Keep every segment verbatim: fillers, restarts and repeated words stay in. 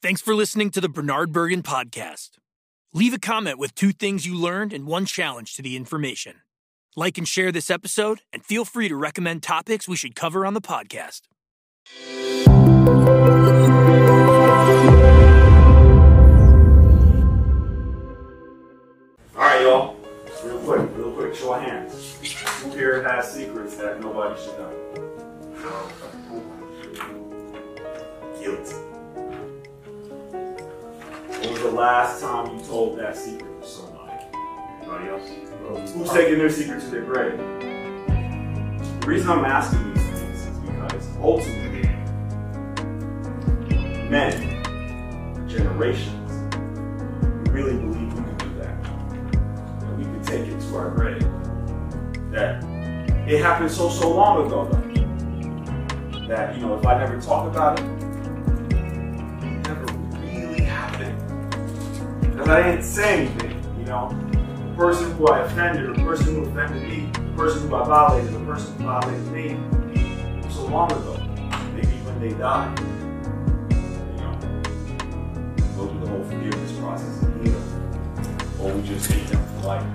Thanks for listening to the Bernard Bergen Podcast. Leave a comment with two things you learned and one challenge to the information. Like and share this episode, and feel free to recommend topics we should cover on the podcast. All right, y'all. Just real quick, real quick, show of hands. Who here has secrets that nobody should know? Guilty. When was the last time you told that secret to somebody? Anybody else? Who's taking their secret to their grave? The reason I'm asking these things is because ultimately, men, generations, we really believe we can do that. That we can take it to our grave. That it happened so, so long ago, though. That, you know, if I never talk about it, it never really happened. Because I didn't say anything, you know. The person who I offended, the person who offended me, the person who I violated, the person who violated me, so long ago. Maybe when they died, you know, go through the whole forgiveness process and heal. Or we just hate them for life.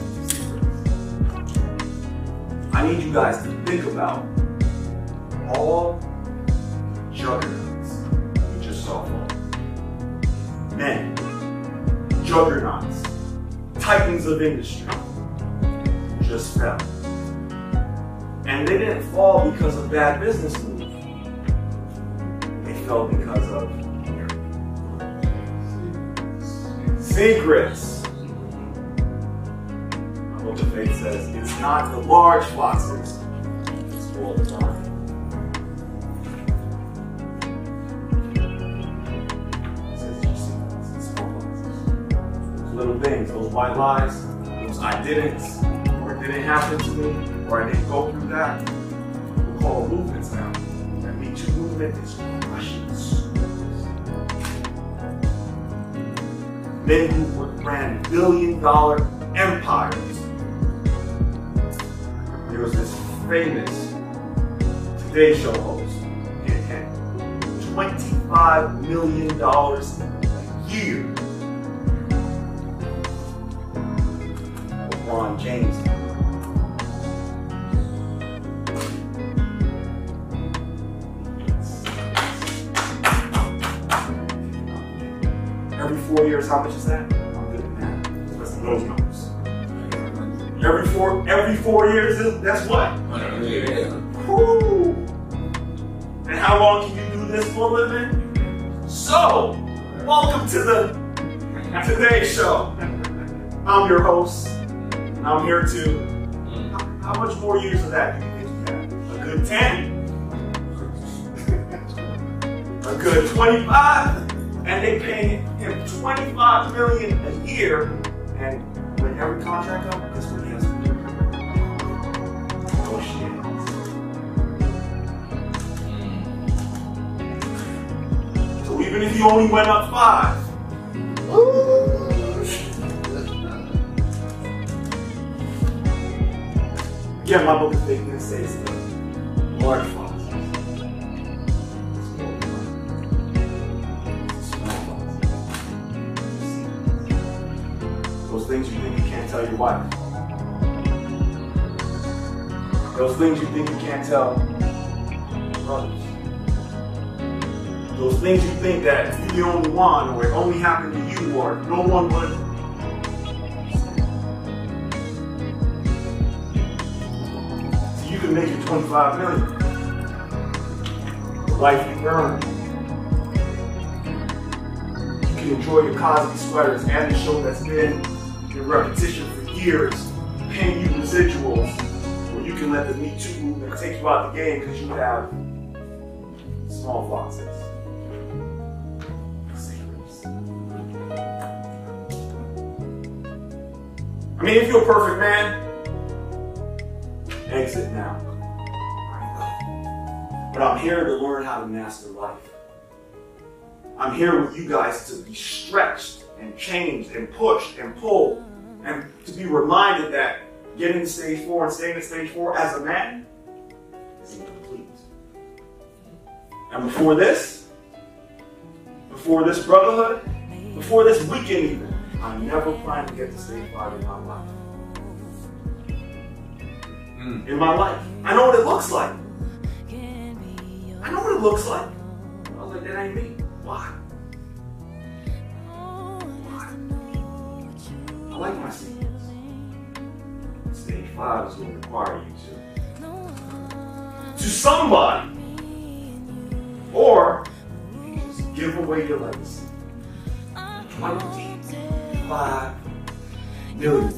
I need you guys to think about all juggernauts we just saw fall. Men, juggernauts, titans of industry just fell. And they didn't fall because of bad business moves. They fell because of secrets. My book of faith says it's not the large foxes, it's all the time. It says you see it's small foxes. Those little things, those white lies, those I didn't, or it didn't happen to me, or I didn't go through that. We call movements now. That Me Too movement is crushing souls. Men who ran billion dollar empires. There was this famous Today Show host, he had twenty-five million dollars a year. LeBron James. Every four years, how much is that? I'm good at math. Let's see those numbers. Every four, every four years, is, that's what? Woo! And how long can you do this for a living? So, welcome to the Today Show. I'm your host, and I'm here to. How, how much more years of that do you think you have? A good ten? A good twenty-five? And they pay him twenty-five million dollars a year, and when every contract up, guess what he has to do? Negotiate. So even if he only went up five, again, my book of faith didn't say it's the large foxes. Those things you think you can't tell your wife. Those things you think you can't tell your brothers. Those things you think that you're the only one, or it only happened to you, or no one would. So you can make your twenty-five million. The life you earn. You can enjoy your Cosby sweaters and the show that's been in repetition for years, paying you residuals, or you can let the Me Too movement take you out the game because you have small foxes. Secrets. I mean, if you're a perfect man, exit now. But I'm here to learn how to master life. I'm here with you guys to be stretched and changed and pushed and pulled, and to be reminded that getting to stage four and staying at stage four as a man is incomplete. And before this, before this brotherhood, before this weekend even, I never planned to get to stage five in my life. Mm. In my life. I know what it looks like. I know what it looks like. I was like, that ain't me. Why? Why? I like my secrets. Stage five is going to require you to. To somebody. Or you just give away your legacy. twenty-five million.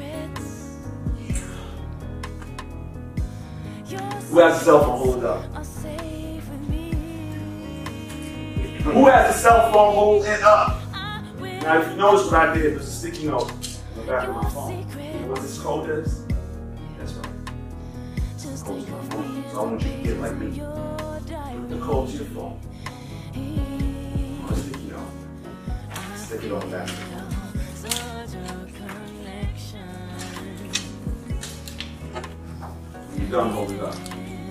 Who has a cell phone? Hold it up. Who has a cell phone? Hold it up. Now, if you notice what I did, there's a sticky note on the back of my phone. You know what this code is? That's right. This code to my phone. So I want you to get like me. Put the code to your phone. On a sticky note. Stick it on the back. When you're done, hold it up.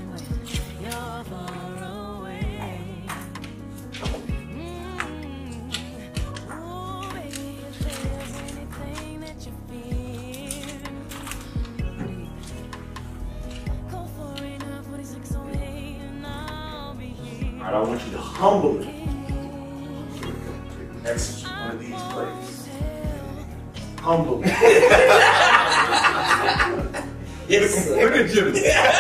I want you to humbly execute one of these plays. Humbly. Yes. Look at Jimmy.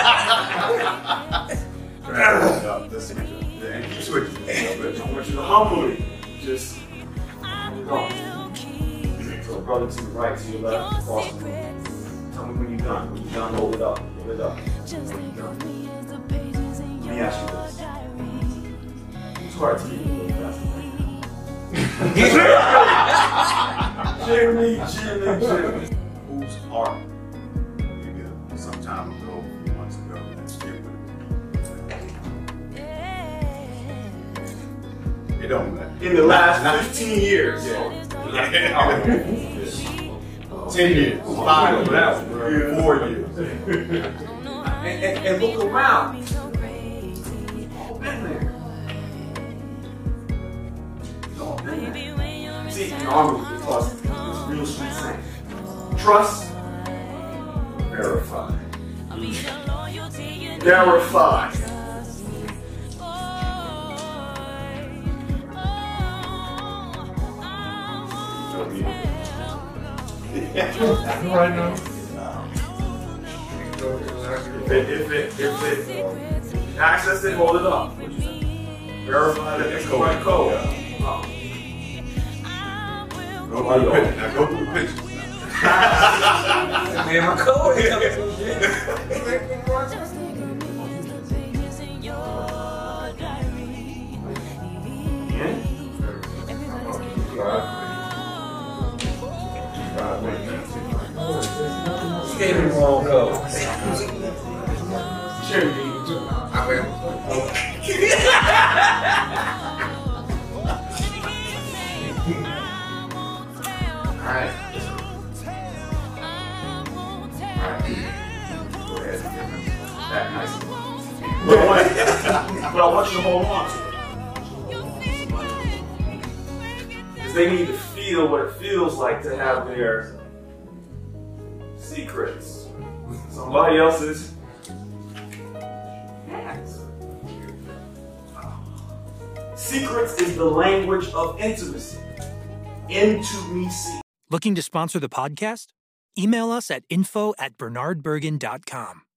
Switch. I want you to humbly just go. So brother to the right, to your left, across the room. Tell me when you're done. When you're done, hold it up. Hold it up. When you're done. Let me ask you this. Hard to keep it Jimmy, Jimmy, Jimmy. Whose heart maybe some time ago, a few months ago, and still with it? It don't matter. In the last fifteen years. Yeah. Ten years. Five years. Four years. and, and, and look around. All been there. See, normally because it's real sweet saying. Trust, verify. Verify. Right now. If it, if it, if it, access it, hold it up. Verify that it's the right code. Oh. Go through the pictures. Now go through the pictures. Man, my code is coming through. Gave me the wrong code. Sure, you do. I will. Alright. Alright. Go ahead. That nice. But I want, but I want you to hold on to it. Because they need to feel what it feels like to have their secrets. Somebody else's hands. Secrets is the language of intimacy. Intimacy. Looking to sponsor the podcast? Email us at info at bernard bergen dot com.